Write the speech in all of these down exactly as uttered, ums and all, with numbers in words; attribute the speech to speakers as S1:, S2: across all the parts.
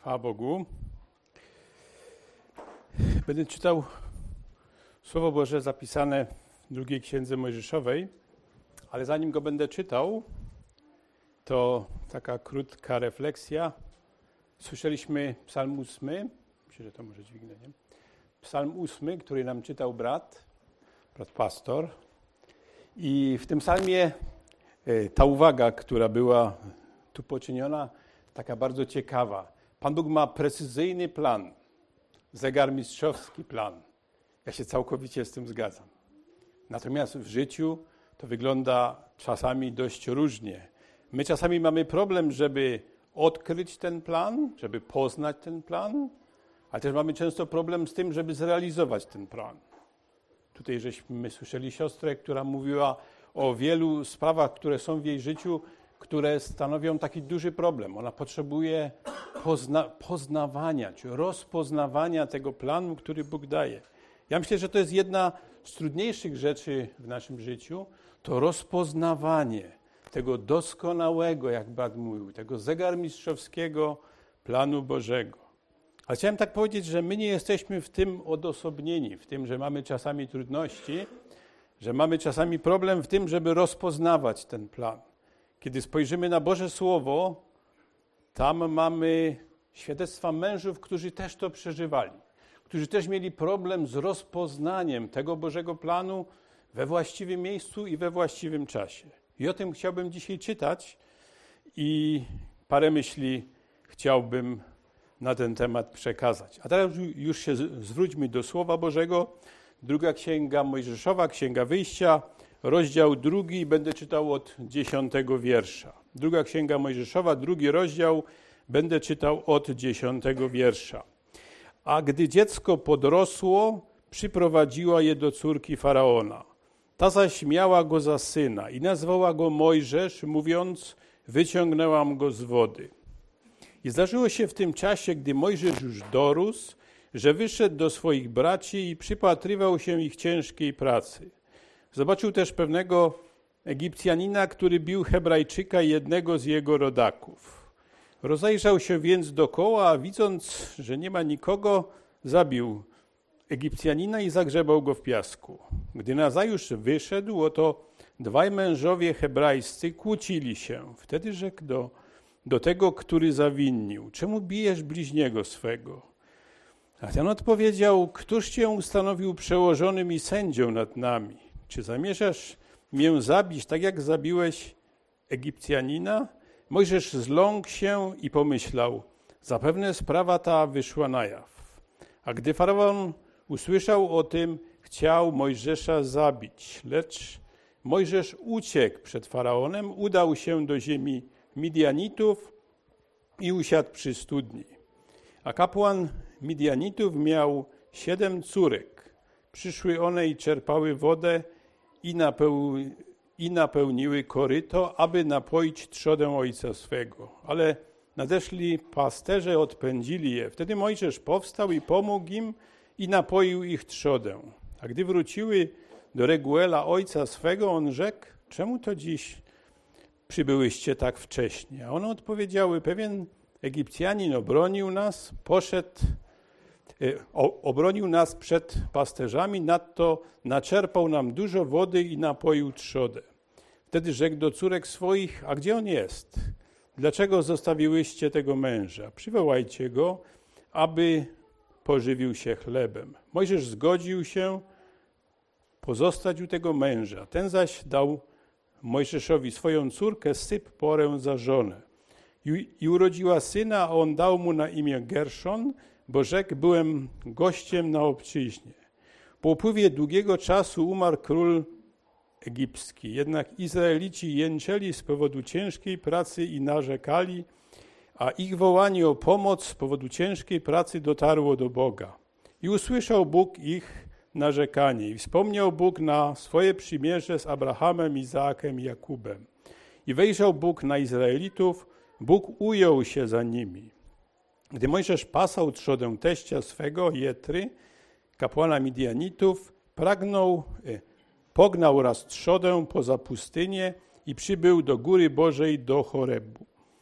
S1: Chwała Bogu. Będę czytał Słowo Boże zapisane w drugiej Księdze Mojżeszowej, ale zanim go będę czytał, to taka krótka refleksja. Słyszeliśmy psalm ósmy, myślę, że to może dźwignę, nie? Psalm ósmy, który nam czytał brat, brat pastor. I w tym psalmie ta uwaga, która była tu poczyniona, taka bardzo ciekawa. Pan Bóg ma precyzyjny plan, zegarmistrzowski plan. Ja się całkowicie z tym zgadzam. Natomiast w życiu to wygląda czasami dość różnie. My czasami mamy problem, żeby odkryć ten plan, żeby poznać ten plan, ale też mamy często problem z tym, żeby zrealizować ten plan. Tutaj żeśmy słyszeli siostrę, która mówiła o wielu sprawach, które są w jej życiu, które stanowią taki duży problem. Ona potrzebuje pozna, poznawania, czy rozpoznawania tego planu, który Bóg daje. Ja myślę, że to jest jedna z trudniejszych rzeczy w naszym życiu, to rozpoznawanie tego doskonałego, jak brat mówił, tego zegarmistrzowskiego planu Bożego. Ale chciałem tak powiedzieć, że my nie jesteśmy w tym odosobnieni, w tym, że mamy czasami trudności, że mamy czasami problem w tym, żeby rozpoznawać ten plan. Kiedy spojrzymy na Boże Słowo, tam mamy świadectwa mężów, którzy też to przeżywali, którzy też mieli problem z rozpoznaniem tego Bożego planu we właściwym miejscu i we właściwym czasie. I o tym chciałbym dzisiaj czytać i parę myśli chciałbym na ten temat przekazać. A teraz już się zwróćmy do Słowa Bożego. Druga Księga Mojżeszowa, Księga Wyjścia, rozdział drugi, będę czytał od dziesiątego wiersza. Druga Księga Mojżeszowa, drugi rozdział, będę czytał od dziesiątego wiersza. A gdy dziecko podrosło, przyprowadziła je do córki Faraona. Ta zaś miała go za syna i nazwała go Mojżesz, mówiąc, wyciągnęłam go z wody. I zdarzyło się w tym czasie, gdy Mojżesz już dorósł, że wyszedł do swoich braci i przypatrywał się ich ciężkiej pracy. Zobaczył też pewnego Egipcjanina, który bił Hebrajczyka i jednego z jego rodaków. Rozejrzał się więc dokoła, a widząc, że nie ma nikogo, zabił Egipcjanina i zagrzebał go w piasku. Gdy nazajutrz wyszedł, oto dwaj mężowie hebrajscy kłócili się. Wtedy rzekł do, do tego, który zawinił, czemu bijesz bliźniego swego? A ten odpowiedział, któż cię ustanowił przełożonym i sędzią nad nami? Czy zamierzasz mię zabić, tak jak zabiłeś Egipcjanina? Mojżesz zląkł się i pomyślał, zapewne sprawa ta wyszła na jaw. A gdy Faraon usłyszał o tym, chciał Mojżesza zabić, lecz Mojżesz uciekł przed Faraonem, udał się do ziemi Midianitów i usiadł przy studni. A kapłan Midianitów miał siedem córek. Przyszły one i czerpały wodę i, napeł, i napełniły koryto, aby napoić trzodę ojca swego. Ale nadeszli pasterze, odpędzili je. Wtedy Mojżesz powstał i pomógł im i napoił ich trzodę. A gdy wróciły do Reguela ojca swego, on rzekł, czemu to dziś przybyłyście tak wcześnie? A one odpowiedziały, pewien Egipcjanin obronił nas, poszedł, obronił nas przed pasterzami, nadto naczerpał nam dużo wody i napoił trzodę. Wtedy rzekł do córek swoich, a gdzie on jest? Dlaczego zostawiłyście tego męża? Przywołajcie go, aby pożywił się chlebem. Mojżesz zgodził się pozostać u tego męża. Ten zaś dał Mojżeszowi swoją córkę Sypporę za żonę. I, I urodziła syna, a on dał mu na imię Gerszon, bo rzekł, byłem gościem na obczyźnie. Po upływie długiego czasu umarł król egipski. Jednak Izraelici jęczeli z powodu ciężkiej pracy i narzekali, a ich wołanie o pomoc z powodu ciężkiej pracy dotarło do Boga. I usłyszał Bóg ich narzekanie. I wspomniał Bóg na swoje przymierze z Abrahamem, Izaakiem i Jakubem. I wejrzał Bóg na Izraelitów, Bóg ujął się za nimi. Gdy Mojżesz pasał trzodę teścia swego, Jetry, kapłana Midianitów, pragnął, pognał raz trzodę poza pustynię i przybył do góry Bożej do Chorebu.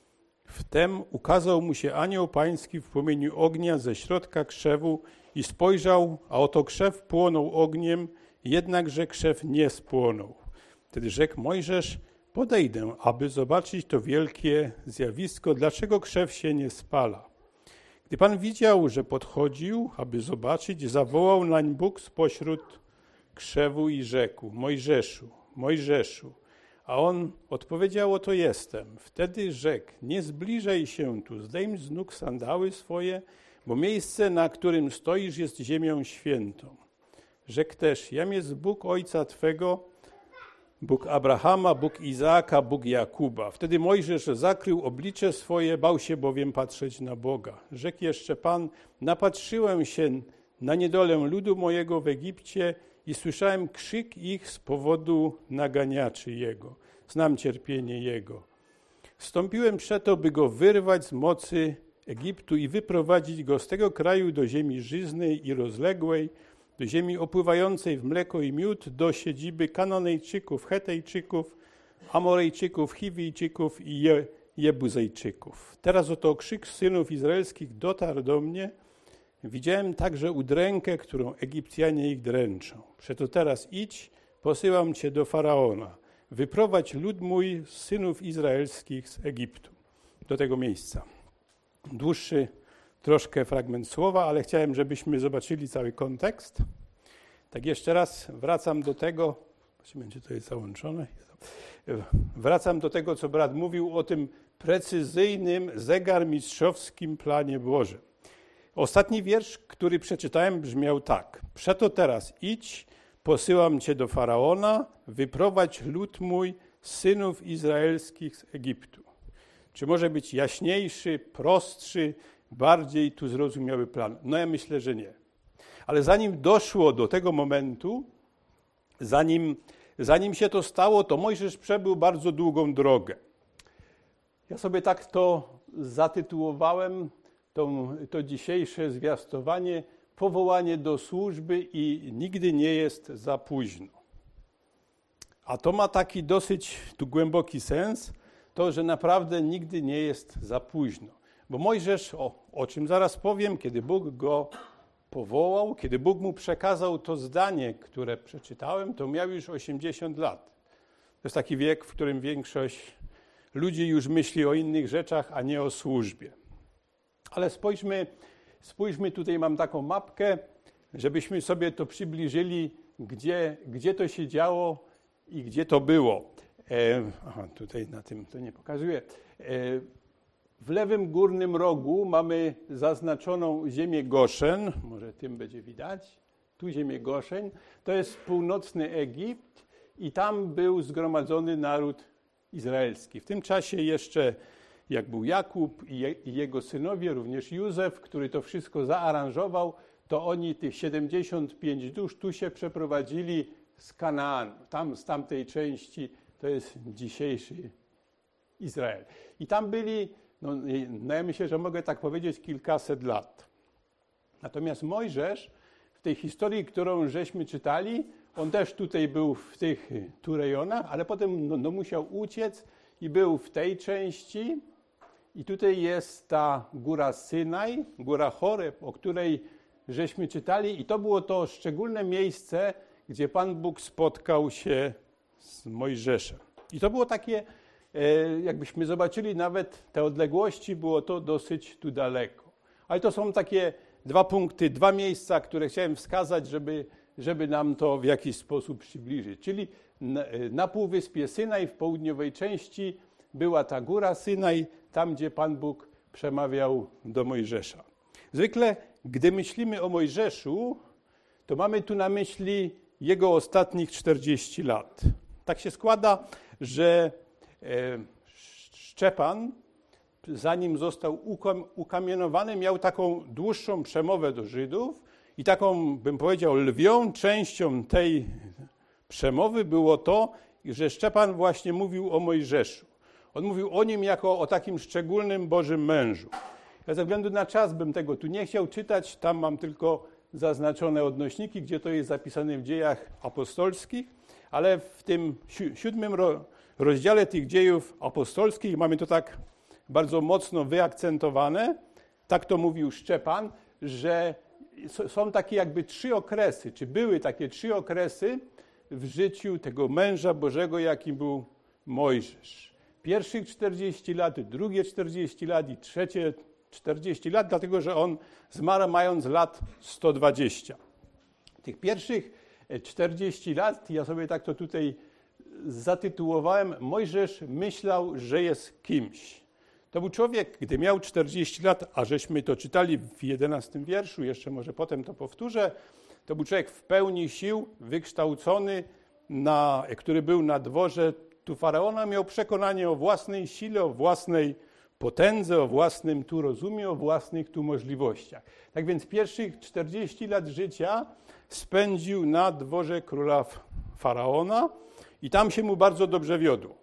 S1: Wtem ukazał mu się anioł pański w płomieniu ognia ze środka krzewu i spojrzał, a oto krzew płonął ogniem, jednakże krzew nie spłonął. Wtedy rzekł Mojżesz: podejdę, aby zobaczyć to wielkie zjawisko, dlaczego krzew się nie spala. Gdy Pan widział, że podchodził, aby zobaczyć, zawołał nań Bóg spośród krzewu i rzekł: Mojżeszu, Mojżeszu. A on odpowiedział: oto jestem. Wtedy rzekł: nie zbliżaj się tu, zdejm z nóg sandały swoje, bo miejsce, na którym stoisz, jest ziemią świętą. Rzekł też: jam jest Bóg ojca twego, Bóg Abrahama, Bóg Izaaka, Bóg Jakuba. Wtedy Mojżesz zakrył oblicze swoje, bał się bowiem patrzeć na Boga. Rzekł jeszcze Pan: napatrzyłem się na niedolę ludu mojego w Egipcie i słyszałem krzyk ich z powodu naganiaczy Jego. Znam cierpienie Jego. Wstąpiłem przeto, by Go wyrwać z mocy Egiptu i wyprowadzić Go z tego kraju do ziemi żyznej i rozległej, do ziemi opływającej w mleko i miód, do siedziby Kananejczyków, Hetejczyków, Amorejczyków, Chiwijczyków i Je- Jebuzejczyków. Teraz oto krzyk synów izraelskich dotarł do mnie. Widziałem także udrękę, którą Egipcjanie ich dręczą. Przeto teraz idź, posyłam cię do Faraona. Wyprowadź lud mój z synów izraelskich z Egiptu. Do tego miejsca. Dłuższy troszkę fragment słowa, ale chciałem, żebyśmy zobaczyli cały kontekst. Tak jeszcze raz wracam do tego, zobaczymy, czy to jest załączone. Wracam do tego, co brat mówił o tym precyzyjnym, zegarmistrzowskim planie Bożym. Ostatni wiersz, który przeczytałem, brzmiał tak. Przeto teraz idź, posyłam cię do Faraona, wyprowadź lud mój, synów izraelskich z Egiptu. Czy może być jaśniejszy, prostszy, bardziej tu zrozumiały plan? No ja myślę, że nie. Ale zanim doszło do tego momentu, zanim, zanim się to stało, to Mojżesz przebył bardzo długą drogę. Ja sobie tak to zatytułowałem, to, to dzisiejsze zwiastowanie, powołanie do służby i nigdy nie jest za późno. A to ma taki dosyć tu głęboki sens, to, że naprawdę nigdy nie jest za późno. Bo Mojżesz, o, o czym zaraz powiem, kiedy Bóg go powołał, kiedy Bóg mu przekazał to zdanie, które przeczytałem, to miał już osiemdziesiąt lat. To jest taki wiek, w którym większość ludzi już myśli o innych rzeczach, a nie o służbie. Ale spójrzmy, spójrzmy, tutaj mam taką mapkę, żebyśmy sobie to przybliżyli, gdzie, gdzie to się działo i gdzie to było. E, aha, tutaj na tym to nie pokazuję. E, w lewym górnym rogu mamy zaznaczoną ziemię Goszen, może tym będzie widać, tu ziemię Goszen, to jest północny Egipt i tam był zgromadzony naród izraelski. W tym czasie jeszcze, jak był Jakub i, je, i jego synowie, również Józef, który to wszystko zaaranżował, to oni tych siedemdziesiąt pięć dusz tu się przeprowadzili z Kanaanu, tam z tamtej części, to jest dzisiejszy Izrael. I tam byli, no, no ja myślę, że mogę tak powiedzieć, kilkaset lat. Natomiast Mojżesz w tej historii, którą żeśmy czytali, on też tutaj był w tych tu rejonach, ale potem no, no, musiał uciec i był w tej części. I tutaj jest ta góra Synaj, góra Choreb, o której żeśmy czytali. I to było to szczególne miejsce, gdzie Pan Bóg spotkał się z Mojżeszem. I to było takie, jakbyśmy zobaczyli nawet te odległości, było to dosyć tu daleko. Ale to są takie dwa punkty, dwa miejsca, które chciałem wskazać, żeby, żeby nam to w jakiś sposób przybliżyć. Czyli na, na półwyspie Synaj, w południowej części, była ta góra Synaj, tam gdzie Pan Bóg przemawiał do Mojżesza. Zwykle, gdy myślimy o Mojżeszu, to mamy tu na myśli jego ostatnich czterdzieści lat. Tak się składa, że Szczepan, zanim został ukamienowany, miał taką dłuższą przemowę do Żydów i taką, bym powiedział, lwią częścią tej przemowy było to, że Szczepan właśnie mówił o Mojżeszu. On mówił o nim jako o takim szczególnym Bożym mężu. Ja ze względu na czas bym tego tu nie chciał czytać, tam mam tylko zaznaczone odnośniki, gdzie to jest zapisane w dziejach apostolskich, ale w tym si- siódmym ro- rozdziale tych dziejów apostolskich mamy to tak bardzo mocno wyakcentowane. Tak to mówił Szczepan, że są takie jakby trzy okresy, czy były takie trzy okresy w życiu tego męża Bożego, jakim był Mojżesz. Pierwszych czterdzieści lat, drugie czterdzieści lat i trzecie czterdzieści lat, dlatego że on zmarł mając lat sto dwadzieścia. Tych pierwszych czterdzieści lat, ja sobie tak to tutaj zatytułowałem, Mojżesz myślał, że jest kimś. To był człowiek, gdy miał czterdzieści lat, a żeśmy to czytali w jedenastym wierszu, jeszcze może potem to powtórzę, to był człowiek w pełni sił, wykształcony, na, który był na dworze tu faraona, miał przekonanie o własnej sile, o własnej potędze, o własnym tu rozumie, o własnych tu możliwościach. Tak więc pierwszych czterdzieści lat życia spędził na dworze króla faraona i tam się mu bardzo dobrze wiodło.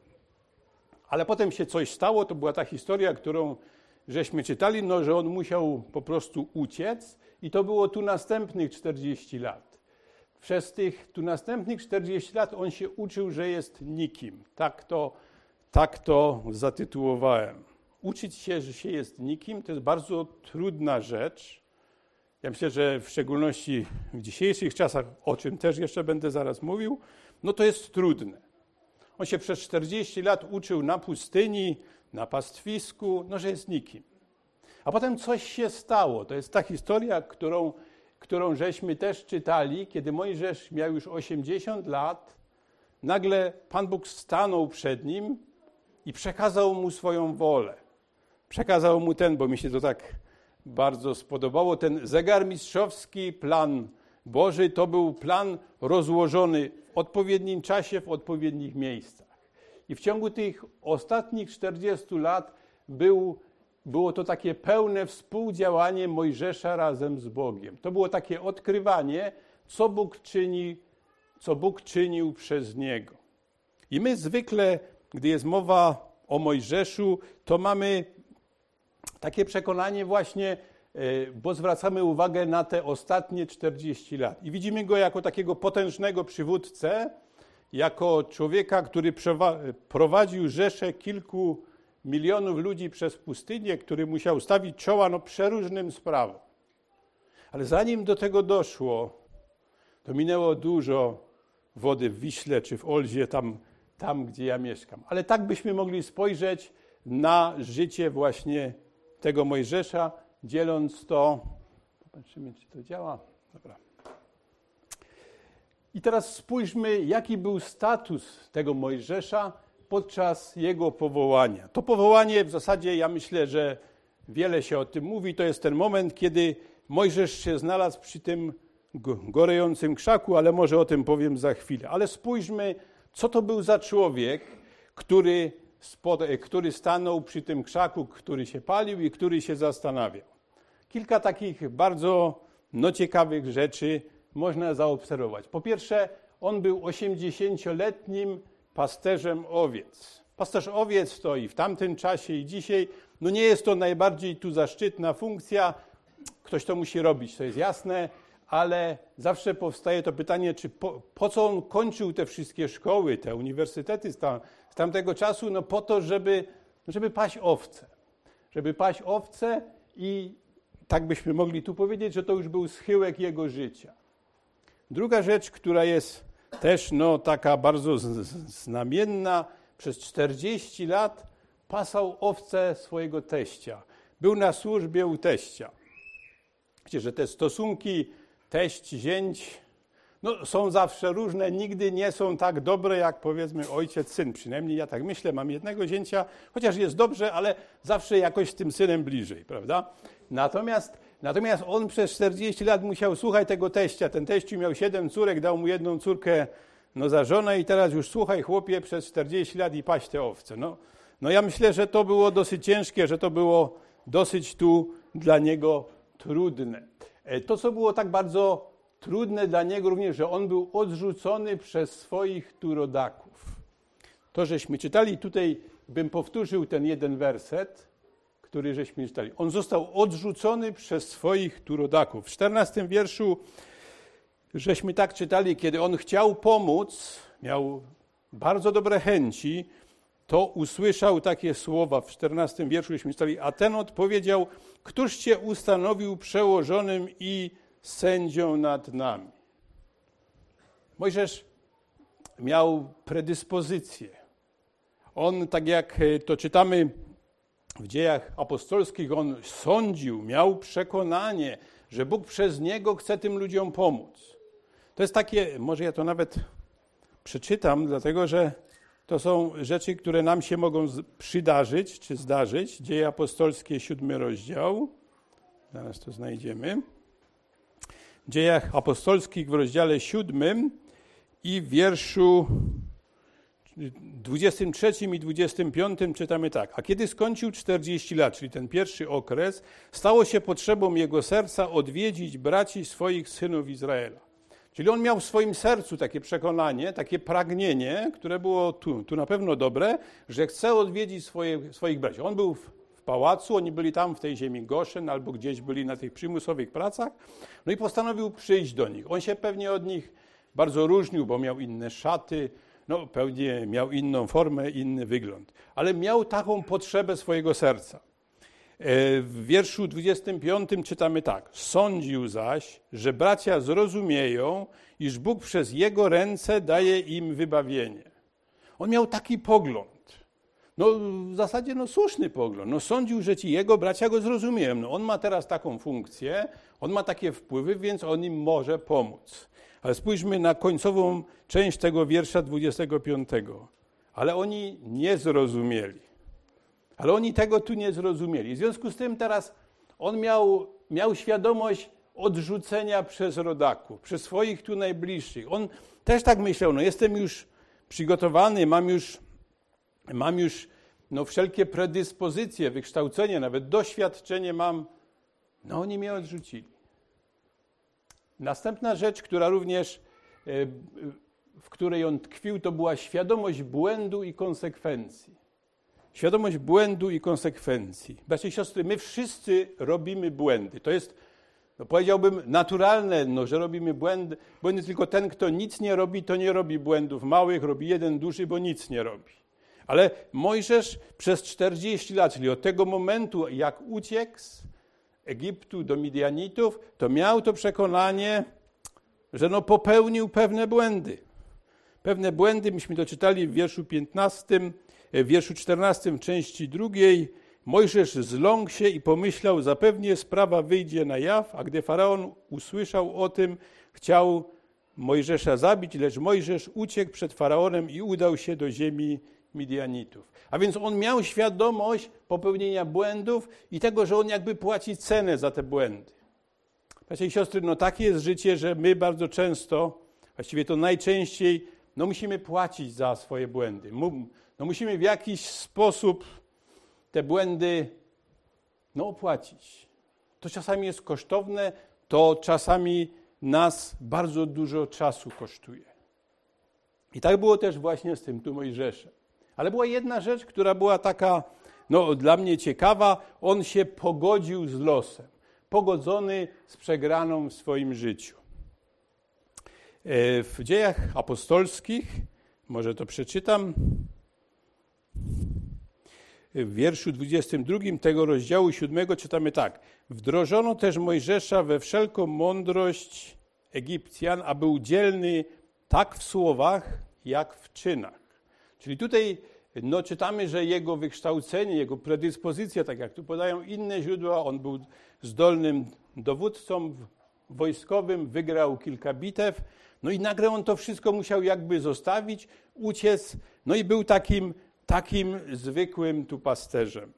S1: Ale potem się coś stało, to była ta historia, którą żeśmy czytali, no, że on musiał po prostu uciec i to było tu następnych czterdzieści lat. Przez tych tu następnych czterdzieści lat on się uczył, że jest nikim. Tak to, tak to zatytułowałem. Uczyć się, że się jest nikim, to jest bardzo trudna rzecz. Ja myślę, że w szczególności w dzisiejszych czasach, o czym też jeszcze będę zaraz mówił, no to jest trudne. On się przez czterdzieści lat uczył na pustyni, na pastwisku, no że jest nikim. A potem coś się stało. To jest ta historia, którą, którą żeśmy też czytali, kiedy Mojżesz miał już osiemdziesiąt lat, nagle Pan Bóg stanął przed nim i przekazał mu swoją wolę. Przekazał mu ten, bo mi się to tak bardzo spodobało, ten zegarmistrzowski plan Boży, to był plan rozłożony w odpowiednim czasie, w odpowiednich miejscach. I w ciągu tych ostatnich czterdziestu lat był, było to takie pełne współdziałanie Mojżesza razem z Bogiem. To było takie odkrywanie, co Bóg czyni, co Bóg czynił przez niego. I my zwykle, gdy jest mowa o Mojżeszu, to mamy takie przekonanie właśnie, bo zwracamy uwagę na te ostatnie czterdzieści lat. I widzimy go jako takiego potężnego przywódcę, jako człowieka, który prowadził rzeszę kilku milionów ludzi przez pustynię, który musiał stawić czoła no, przeróżnym sprawom. Ale zanim do tego doszło, to minęło dużo wody w Wiśle czy w Olzie, tam, tam gdzie ja mieszkam. Ale tak byśmy mogli spojrzeć na życie właśnie tego Mojżesza, dzieląc to, popatrzymy, czy to działa. Dobra. I teraz spójrzmy, jaki był status tego Mojżesza podczas jego powołania. To powołanie w zasadzie, ja myślę, że wiele się o tym mówi, to jest ten moment, kiedy Mojżesz się znalazł przy tym gorejącym krzaku, ale może o tym powiem za chwilę. Ale spójrzmy, co to był za człowiek, który, który stanął przy tym krzaku, który się palił i który się zastanawiał. Kilka takich bardzo no, ciekawych rzeczy można zaobserwować. Po pierwsze, on był osiemdziesięcioletnim pasterzem owiec. Pasterz owiec to i w tamtym czasie i dzisiaj, no nie jest to najbardziej tu zaszczytna funkcja, ktoś to musi robić, to jest jasne, ale zawsze powstaje to pytanie, czy po, po co on kończył te wszystkie szkoły, te uniwersytety z, tam, z tamtego czasu? No po to, żeby, żeby paść owce. Żeby paść owce i tak byśmy mogli tu powiedzieć, że to już był schyłek jego życia. Druga rzecz, która jest też no, taka bardzo znamienna, przez czterdzieści lat pasał owce swojego teścia. Był na służbie u teścia. Wiecie, że te stosunki teść-zięć no, są zawsze różne, nigdy nie są tak dobre jak powiedzmy ojciec-syn. Przynajmniej ja tak myślę, mam jednego zięcia, chociaż jest dobrze, ale zawsze jakoś z tym synem bliżej, prawda? Natomiast, natomiast on przez czterdzieści lat musiał słuchać tego teścia. Ten teściu miał siedem córek, dał mu jedną córkę no, za żonę i teraz już słuchaj chłopie przez czterdzieści lat i paść te owce. No, no ja myślę, że to było dosyć ciężkie, że to było dosyć tu dla niego trudne. To, co było tak bardzo trudne dla niego również, że on był odrzucony przez swoich tu rodaków. To, żeśmy czytali, tutaj bym powtórzył ten jeden werset, który żeśmy czytali. On został odrzucony przez swoich tu rodaków. W czternastym wierszu żeśmy tak czytali, kiedy on chciał pomóc, miał bardzo dobre chęci, to usłyszał takie słowa w czternastym wierszu, żeśmy czytali, a ten odpowiedział, któż cię ustanowił przełożonym i sędzią nad nami? Mojżesz miał predyspozycję. On, tak jak to czytamy w Dziejach Apostolskich, on sądził, miał przekonanie, że Bóg przez niego chce tym ludziom pomóc. To jest takie, może ja to nawet przeczytam, dlatego że to są rzeczy, które nam się mogą przydarzyć, czy zdarzyć. Dzieje Apostolskie, siódmy rozdział. Zaraz to znajdziemy. W Dziejach Apostolskich w rozdziale siódmym i w wierszu dwudziestym trzecim i dwudziestym piątym czytamy tak. A kiedy skończył czterdzieści lat, czyli ten pierwszy okres, stało się potrzebą jego serca odwiedzić braci swoich synów Izraela. Czyli on miał w swoim sercu takie przekonanie, takie pragnienie, które było tu, tu na pewno dobre, że chce odwiedzić swoje, swoich braci. On był w, w pałacu, oni byli tam w tej ziemi Goszen albo gdzieś byli na tych przymusowych pracach, no i postanowił przyjść do nich. On się pewnie od nich bardzo różnił, bo miał inne szaty, no pewnie miał inną formę, inny wygląd, ale miał taką potrzebę swojego serca. W wierszu dwudziestym piątym czytamy tak. Sądził zaś, że bracia zrozumieją, iż Bóg przez jego ręce daje im wybawienie. On miał taki pogląd. No w zasadzie no słuszny pogląd. No sądził, że ci jego bracia go zrozumieją. No on ma teraz taką funkcję, on ma takie wpływy, więc on im może pomóc. Ale spójrzmy na końcową część tego wiersza dwudziestego piątego. Ale oni nie zrozumieli. Ale oni tego tu nie zrozumieli. W związku z tym teraz on miał, miał świadomość odrzucenia przez rodaków, przez swoich tu najbliższych. On też tak myślał, no jestem już przygotowany, mam już, mam już no, wszelkie predyspozycje, wykształcenie, nawet doświadczenie mam. No oni mnie odrzucili. Następna rzecz, która również, w której on tkwił, to była świadomość błędu i konsekwencji. Świadomość błędu i konsekwencji. Bracia i siostry, my wszyscy robimy błędy. To jest, no powiedziałbym, naturalne, no, że robimy błędy. Błędy tylko ten, kto nic nie robi, to nie robi błędów małych, robi jeden duży, bo nic nie robi. Ale Mojżesz przez czterdzieści lat, czyli od tego momentu, jak uciekł z Egiptu do Midianitów, to miał to przekonanie, że no popełnił pewne błędy. Pewne błędy, myśmy to czytali w wierszu piętnastym, w wierszu czternastym części drugiej. Mojżesz zląkł się i pomyślał, zapewnie sprawa wyjdzie na jaw, a gdy Faraon usłyszał o tym, chciał Mojżesza zabić, lecz Mojżesz uciekł przed Faraonem i udał się do ziemi Midianitów. A więc on miał świadomość popełnienia błędów i tego, że on jakby płaci cenę za te błędy. Bracia i siostry, no takie jest życie, że my bardzo często, właściwie to najczęściej, no musimy płacić za swoje błędy. No musimy w jakiś sposób te błędy no, opłacić. To czasami jest kosztowne, to czasami nas bardzo dużo czasu kosztuje. I tak było też właśnie z tym tu Mojżeszem. Ale była jedna rzecz, która była taka no, dla mnie ciekawa. On się pogodził z losem. Pogodzony z przegraną w swoim życiu. W Dziejach Apostolskich, może to przeczytam, w wierszu dwudziestym drugim tego rozdziału siódmego czytamy tak. Wdrożono też Mojżesza we wszelką mądrość Egipcjan, a był dzielny tak w słowach, jak w czynach. Czyli tutaj no, czytamy, że jego wykształcenie, jego predyspozycja, tak jak tu podają inne źródła, on był zdolnym dowódcą wojskowym, wygrał kilka bitew, no i nagle on to wszystko musiał jakby zostawić, uciec, no i był takim takim zwykłym tu pasterzem.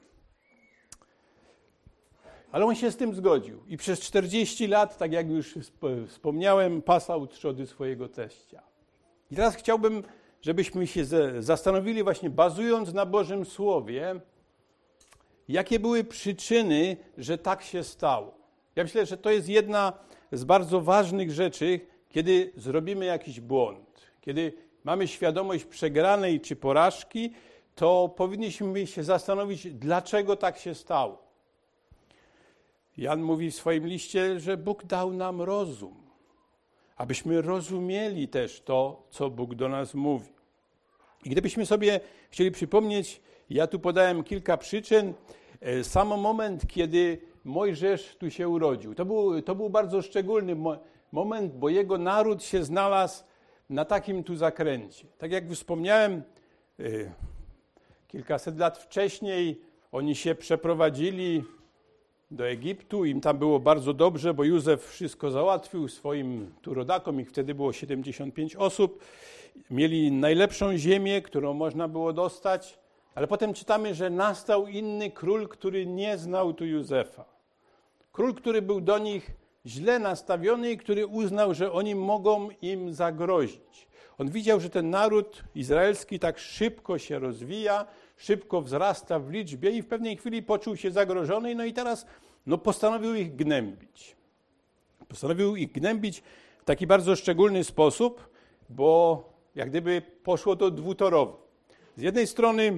S1: Ale on się z tym zgodził i przez czterdzieści lat, tak jak już wspomniałem, pasał trzody swojego teścia. I teraz chciałbym, żebyśmy się zastanowili właśnie, bazując na Bożym Słowie, jakie były przyczyny, że tak się stało. Ja myślę, że to jest jedna z bardzo ważnych rzeczy, kiedy zrobimy jakiś błąd, kiedy mamy świadomość przegranej czy porażki, to powinniśmy się zastanowić, dlaczego tak się stało. Jan mówi w swoim liście, że Bóg dał nam rozum, abyśmy rozumieli też to, co Bóg do nas mówi. I gdybyśmy sobie chcieli przypomnieć, ja tu podałem kilka przyczyn, sam moment, kiedy Mojżesz tu się urodził. To był, to był bardzo szczególny mo- moment, bo jego naród się znalazł na takim tu zakręcie. Tak jak już wspomniałem, y, kilkaset lat wcześniej oni się przeprowadzili do Egiptu, im tam było bardzo dobrze, bo Józef wszystko załatwił swoim tu rodakom, ich wtedy było siedemdziesiąt pięć osób. Mieli najlepszą ziemię, którą można było dostać, ale potem czytamy, że nastał inny król, który nie znał tu Józefa. Król, który był do nich źle nastawiony i który uznał, że oni mogą im zagrozić. On widział, że ten naród izraelski tak szybko się rozwija, szybko wzrasta w liczbie i w pewnej chwili poczuł się zagrożony, no i teraz no, postanowił ich gnębić. Postanowił ich gnębić w taki bardzo szczególny sposób, bo jak gdyby poszło to dwutorowo. Z jednej strony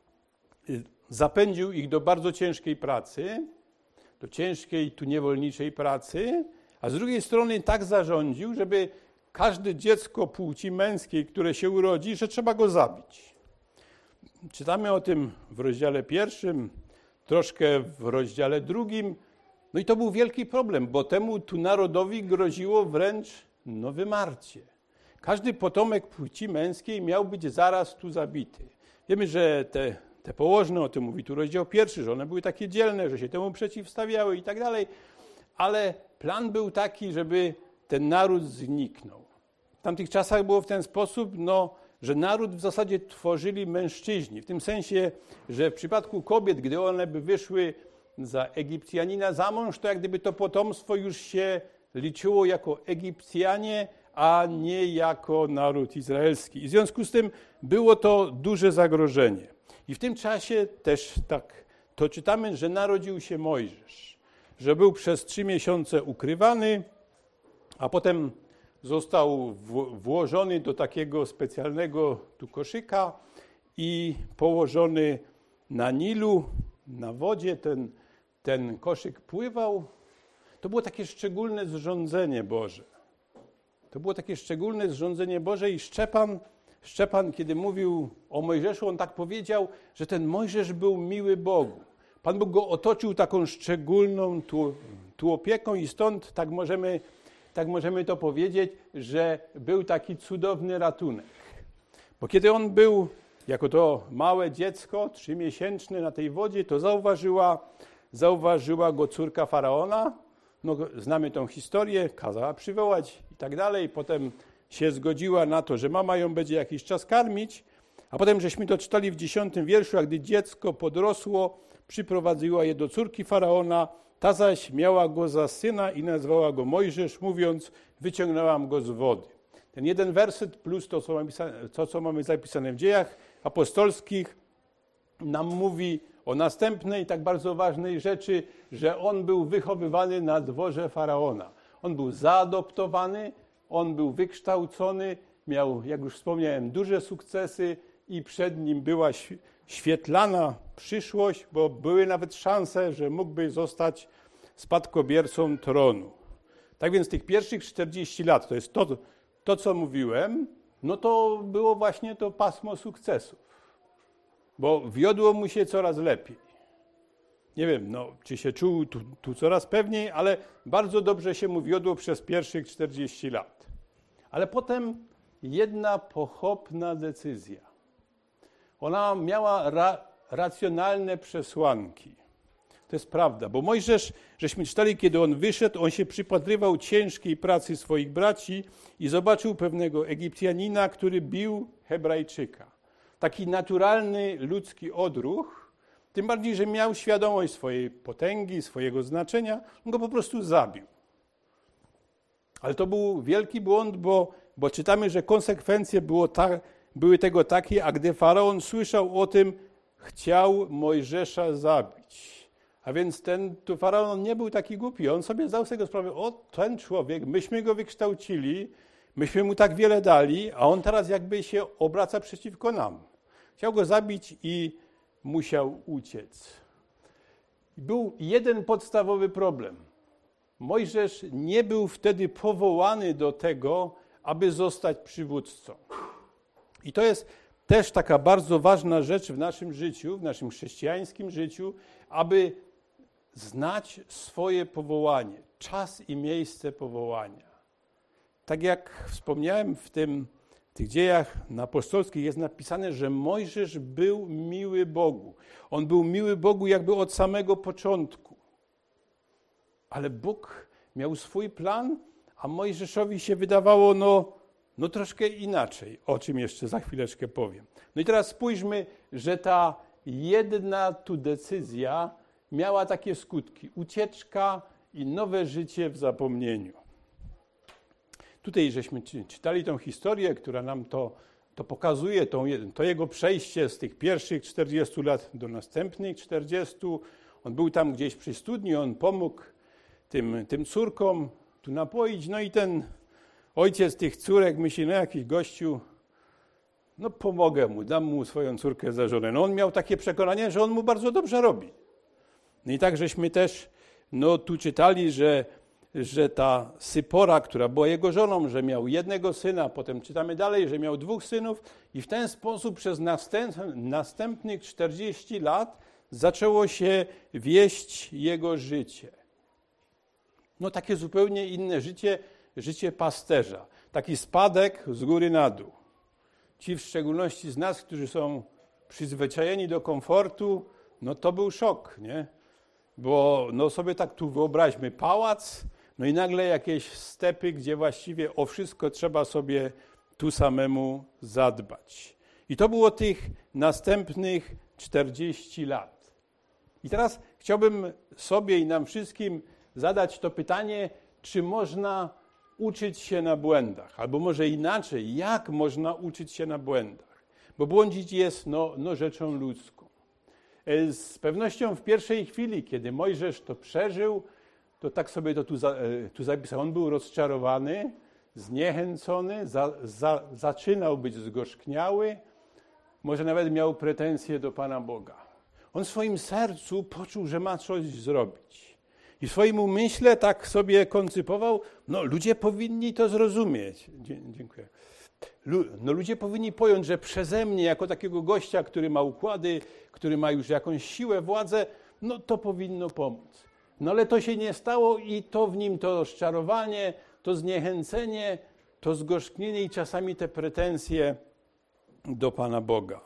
S1: zapędził ich do bardzo ciężkiej pracy, do ciężkiej tu niewolniczej pracy, a z drugiej strony tak zarządził, żeby każde dziecko płci męskiej, które się urodzi, że trzeba go zabić. Czytamy o tym w rozdziale pierwszym, troszkę w rozdziale drugim. No i to był wielki problem, bo temu tu narodowi groziło wręcz no wymarcie. Każdy potomek płci męskiej miał być zaraz tu zabity. Wiemy, że te, te położne, o tym mówi tu rozdział pierwszy, że one były takie dzielne, że się temu przeciwstawiały i tak dalej, ale plan był taki, żeby ten naród zniknął. W tamtych czasach było w ten sposób, no, że naród w zasadzie tworzyli mężczyźni. W tym sensie, że w przypadku kobiet, gdy one by wyszły za Egipcjanina za mąż, to jak gdyby to potomstwo już się liczyło jako Egipcjanie, a nie jako naród izraelski. I w związku z tym było to duże zagrożenie. I w tym czasie też tak to czytamy, że narodził się Mojżesz, że był przez trzy miesiące ukrywany, a potem został włożony do takiego specjalnego tu koszyka i położony na Nilu, na wodzie. Ten, ten koszyk pływał. To było takie szczególne zrządzenie Boże. To było takie szczególne zrządzenie Boże i Szczepan, Szczepan, kiedy mówił o Mojżeszu, on tak powiedział, że ten Mojżesz był miły Bogu. Pan Bóg go otoczył taką szczególną tu, tu opieką i stąd tak możemy, tak możemy to powiedzieć, że był taki cudowny ratunek. Bo kiedy on był jako to małe dziecko, trzymiesięczne na tej wodzie, to zauważyła, zauważyła go córka Faraona. No, znamy tą historię, kazała przywołać i tak dalej. Potem się zgodziła na to, że mama ją będzie jakiś czas karmić. A potem żeśmy to czytali w dziesiątym wierszu, a gdy dziecko podrosło, przyprowadziła je do córki Faraona. Ta zaś miała go za syna i nazwała go Mojżesz, mówiąc, wyciągnęłam go z wody. Ten jeden werset plus to, co mamy, to, co mamy zapisane w Dziejach Apostolskich, nam mówi o następnej tak bardzo ważnej rzeczy, że on był wychowywany na dworze Faraona. On był zaadoptowany, on był wykształcony, miał, jak już wspomniałem, duże sukcesy i przed nim była świetlana przyszłość, bo były nawet szanse, że mógłby zostać spadkobiercą tronu. Tak więc tych pierwszych czterdzieści lat, to jest to, to co mówiłem, no to było właśnie to pasmo sukcesów. Bo wiodło mu się coraz lepiej. Nie wiem, no, czy się czuł tu, tu coraz pewniej, ale bardzo dobrze się mu wiodło przez pierwszych czterdzieści lat. Ale potem jedna pochopna decyzja. Ona miała ra, racjonalne przesłanki. To jest prawda, bo Mojżesz, żeśmy czytali, kiedy on wyszedł, on się przypatrywał ciężkiej pracy swoich braci i zobaczył pewnego Egipcjanina, który bił Hebrajczyka. Taki naturalny ludzki odruch, tym bardziej, że miał świadomość swojej potęgi, swojego znaczenia, on go po prostu zabił. Ale to był wielki błąd, bo, bo czytamy, że konsekwencje było ta, były tego takie, a gdy Faraon słyszał o tym, chciał Mojżesza zabić. A więc ten tu Faraon nie był taki głupi, on sobie zdał z tego sprawę, o ten człowiek, myśmy go wykształcili, myśmy mu tak wiele dali, a on teraz jakby się obraca przeciwko nam. Chciał go zabić i musiał uciec. Był jeden podstawowy problem. Mojżesz nie był wtedy powołany do tego, aby zostać przywódcą. I to jest też taka bardzo ważna rzecz w naszym życiu, w naszym chrześcijańskim życiu, aby znać swoje powołanie, czas i miejsce powołania. Tak jak wspomniałem w tym, w tych dziejach apostolskich jest napisane, że Mojżesz był miły Bogu. On był miły Bogu jakby od samego początku. Ale Bóg miał swój plan, a Mojżeszowi się wydawało no, no troszkę inaczej, o czym jeszcze za chwileczkę powiem. No i teraz spójrzmy, że ta jedna tu decyzja miała takie skutki. Ucieczka i nowe życie w zapomnieniu. Tutaj żeśmy czytali tą historię, która nam to, to pokazuje, to, to jego przejście z tych pierwszych czterdziestu lat do następnych czterdziestu. On był tam gdzieś przy studni, on pomógł tym, tym córkom tu napoić. No i ten ojciec tych córek myśli, no jakiś gościu, no pomogę mu, dam mu swoją córkę za żonę. No on miał takie przekonanie, że on mu bardzo dobrze robi. No i tak żeśmy też no, tu czytali, że, że ta Sypora, która była jego żoną, że miał jednego syna, potem czytamy dalej, że miał dwóch synów i w ten sposób przez następ, następnych czterdzieści lat zaczęło się wieść jego życie. No takie zupełnie inne życie, życie pasterza. Taki spadek z góry na dół. Ci w szczególności z nas, którzy są przyzwyczajeni do komfortu, no to był szok, nie? Bo no sobie tak tu wyobraźmy pałac, no i nagle jakieś stepy, gdzie właściwie o wszystko trzeba sobie tu samemu zadbać. I to było tych następnych czterdzieści lat. I teraz chciałbym sobie i nam wszystkim zadać to pytanie, czy można uczyć się na błędach, albo może inaczej, jak można uczyć się na błędach, bo błądzić jest no, no rzeczą ludzką. Z pewnością w pierwszej chwili, kiedy Mojżesz to przeżył, to tak sobie to tu, za, tu zapisał. On był rozczarowany, zniechęcony, za, za, zaczynał być zgorzkniały, może nawet miał pretensje do Pana Boga. On w swoim sercu poczuł, że ma coś zrobić. I w swoim umyśle tak sobie koncypował, no ludzie powinni to zrozumieć. Dziękuję. No ludzie powinni pojąć, że przeze mnie, jako takiego gościa, który ma układy, który ma już jakąś siłę, władzę, no to powinno pomóc. No ale to się nie stało i to w nim to rozczarowanie, to zniechęcenie, to zgorzknienie i czasami te pretensje do Pana Boga.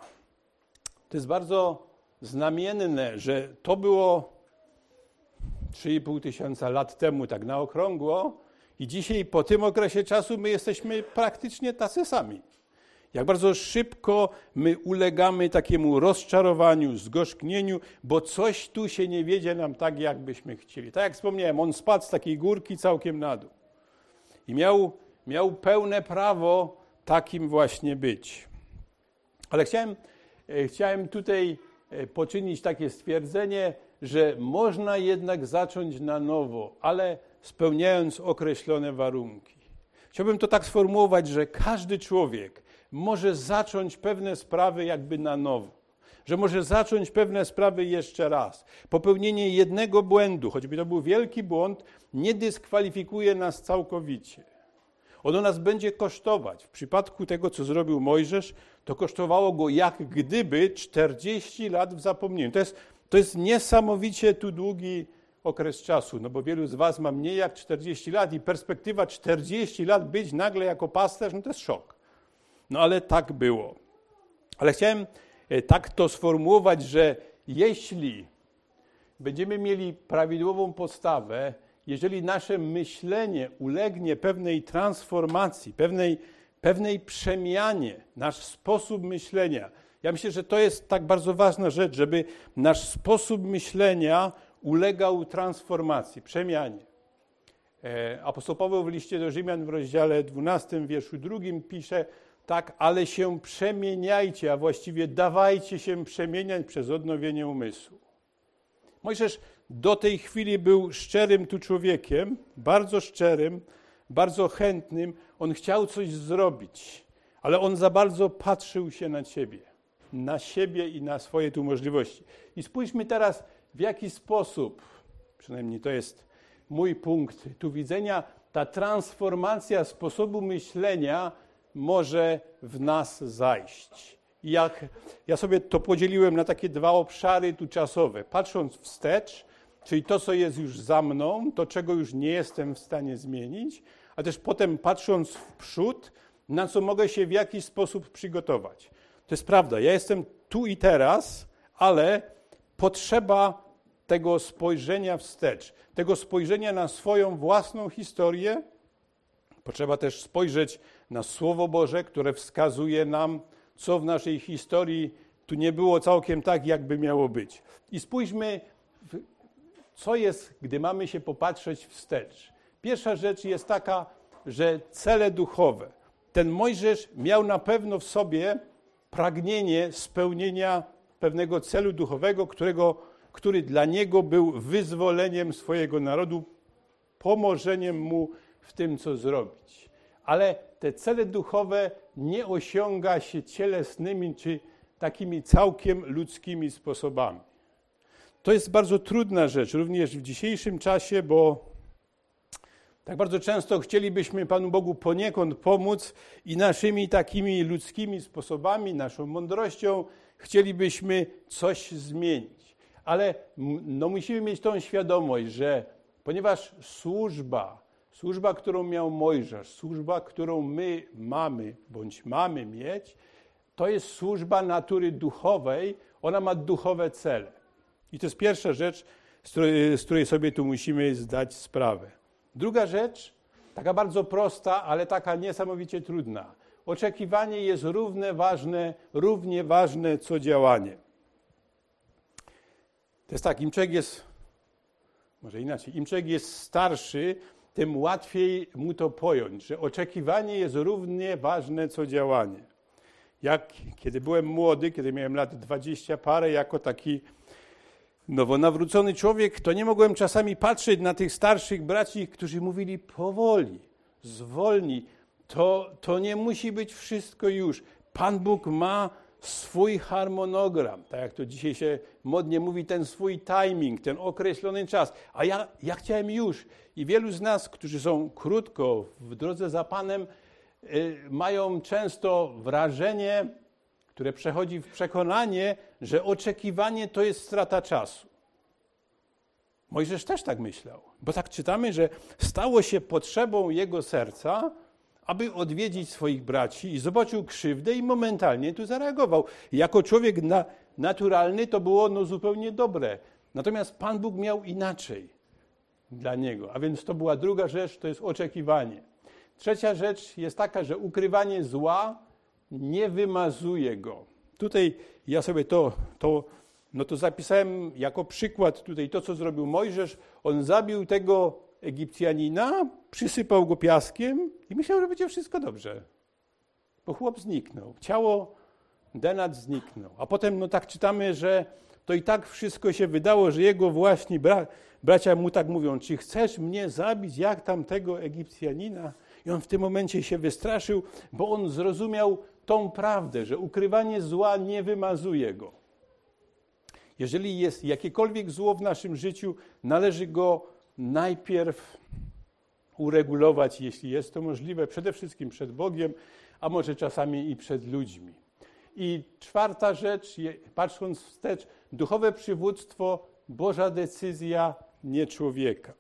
S1: To jest bardzo znamienne, że to było trzy i pół tysiąca lat temu, tak na okrągło, i dzisiaj po tym okresie czasu my jesteśmy praktycznie tacy sami. Jak bardzo szybko my ulegamy takiemu rozczarowaniu, zgorzknieniu, bo coś tu się nie wiedzie nam tak, jak byśmy chcieli. Tak jak wspomniałem, on spadł z takiej górki całkiem na dół. I miał, miał pełne prawo takim właśnie być. Ale chciałem, chciałem tutaj poczynić takie stwierdzenie, że można jednak zacząć na nowo, ale spełniając określone warunki. Chciałbym to tak sformułować, że każdy człowiek może zacząć pewne sprawy jakby na nowo. Że może zacząć pewne sprawy jeszcze raz. Popełnienie jednego błędu, choćby to był wielki błąd, nie dyskwalifikuje nas całkowicie. Ono nas będzie kosztować. W przypadku tego, co zrobił Mojżesz, to kosztowało go jak gdyby czterdzieści lat w zapomnieniu. To jest, to jest niesamowicie tu długi okres czasu, no bo wielu z was ma mniej jak czterdzieści lat i perspektywa czterdzieści lat być nagle jako pasterz, no to jest szok. No ale tak było. Ale chciałem tak to sformułować, że jeśli będziemy mieli prawidłową postawę, jeżeli nasze myślenie ulegnie pewnej transformacji, pewnej, pewnej przemianie, nasz sposób myślenia, ja myślę, że to jest tak bardzo ważna rzecz, żeby nasz sposób myślenia ulegał transformacji, przemianie. Apostoł Paweł w liście do Rzymian w rozdziale dwunastym, wierszu drugim pisze tak, ale się przemieniajcie, a właściwie dawajcie się przemieniać przez odnowienie umysłu. Mojżesz do tej chwili był szczerym tu człowiekiem, bardzo szczerym, bardzo chętnym. On chciał coś zrobić, ale on za bardzo patrzył się na siebie, na siebie i na swoje tu możliwości. I spójrzmy teraz, w jaki sposób, przynajmniej to jest mój punkt tu widzenia, ta transformacja sposobu myślenia może w nas zajść. I jak ja sobie to podzieliłem na takie dwa obszary tu czasowe. Patrząc wstecz, czyli to, co jest już za mną, to, czego już nie jestem w stanie zmienić, a też potem patrząc w przód, na co mogę się w jakiś sposób przygotować. To jest prawda, ja jestem tu i teraz, ale potrzeba tego spojrzenia wstecz, tego spojrzenia na swoją własną historię. Potrzeba też spojrzeć na Słowo Boże, które wskazuje nam, co w naszej historii tu nie było całkiem tak, jakby miało być. I spójrzmy, co jest, gdy mamy się popatrzeć wstecz. Pierwsza rzecz jest taka, że cele duchowe. Ten Mojżesz miał na pewno w sobie pragnienie spełnienia pewnego celu duchowego, którego, który dla niego był wyzwoleniem swojego narodu, pomorzeniem mu w tym, co zrobić. Ale te cele duchowe nie osiąga się cielesnymi czy takimi całkiem ludzkimi sposobami. To jest bardzo trudna rzecz, również w dzisiejszym czasie, bo tak bardzo często chcielibyśmy Panu Bogu poniekąd pomóc i naszymi takimi ludzkimi sposobami, naszą mądrością chcielibyśmy coś zmienić. Ale no, musimy mieć tą świadomość, że ponieważ służba, służba, którą miał Mojżesz, służba, którą my mamy bądź mamy mieć, to jest służba natury duchowej, ona ma duchowe cele. I to jest pierwsza rzecz, z której, z której sobie tu musimy zdać sprawę. Druga rzecz, taka bardzo prosta, ale taka niesamowicie trudna. Oczekiwanie jest równie ważne, równie ważne co działanie. To jest tak, im człowiek jest, może inaczej, im człowiek jest starszy, tym łatwiej mu to pojąć, że oczekiwanie jest równie ważne co działanie. Jak kiedy byłem młody, kiedy miałem lat dwadzieścia parę, jako taki nowonawrócony człowiek, to nie mogłem czasami patrzeć na tych starszych braci, którzy mówili powoli, zwolnij. To, to nie musi być wszystko już. Pan Bóg ma swój harmonogram, tak jak to dzisiaj się modnie mówi, ten swój timing, ten określony czas. A ja, ja chciałem już. I wielu z nas, którzy są krótko w drodze za Panem, y, mają często wrażenie, które przechodzi w przekonanie, że oczekiwanie to jest strata czasu. Mojżesz też tak myślał, bo tak czytamy, że stało się potrzebą jego serca, aby odwiedzić swoich braci i zobaczył krzywdę i momentalnie tu zareagował. Jako człowiek na, naturalny to było no, zupełnie dobre. Natomiast Pan Bóg miał inaczej dla niego, a więc to była druga rzecz, to jest oczekiwanie. Trzecia rzecz jest taka, że ukrywanie zła nie wymazuje go. Tutaj ja sobie to, to, no to zapisałem jako przykład tutaj to, co zrobił Mojżesz. On zabił tego Egipcjanina, przysypał go piaskiem i myślał, że będzie wszystko dobrze. Bo chłop zniknął. Ciało Denat zniknął. A potem no tak czytamy, że to i tak wszystko się wydało, że jego właśnie bra- bracia mu tak mówią, czy chcesz mnie zabić jak tamtego Egipcjanina? I on w tym momencie się wystraszył, bo on zrozumiał tą prawdę, że ukrywanie zła nie wymazuje go. Jeżeli jest jakiekolwiek zło w naszym życiu, należy go najpierw uregulować, jeśli jest to możliwe, przede wszystkim przed Bogiem, a może czasami i przed ludźmi. I czwarta rzecz, patrząc wstecz, duchowe przywództwo, Boża decyzja, nie człowieka.